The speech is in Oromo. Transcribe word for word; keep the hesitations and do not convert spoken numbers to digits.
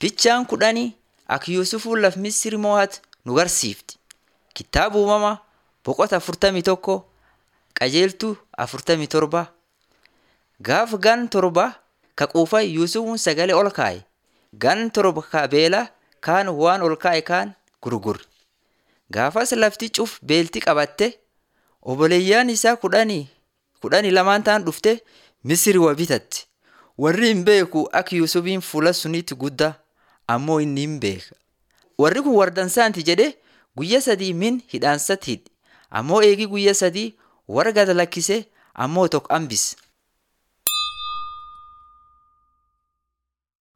Fichaan kudhanii akka Yuusufuun laf Misiri mo'atu nu garsiifti. Kitaaba uumamaa boqota afurtamii tokko qajeeltuu afurtamii torba. Gaaf gan torba ka quufa Yuusufuun sagalee ol kaa'e. Gan torba ka beela kaan waan ol kaa'e kaan gurgur. Gaafas lafti cuf beelti qabatte obboleeyyaan isaa kudhanii kudhanii lamaan ta'an dhufte Misiri waa bitatti. Warri hin beeku akka Yuusufiin fuula sunitti guddaa ammoo inni hin beeka. Warri kun wardansaanti jedhee guyya sadii min hidhaansatti hidhe. Ammoo eegi guyya sadii warra gad lakkise ammoo tokko hambise.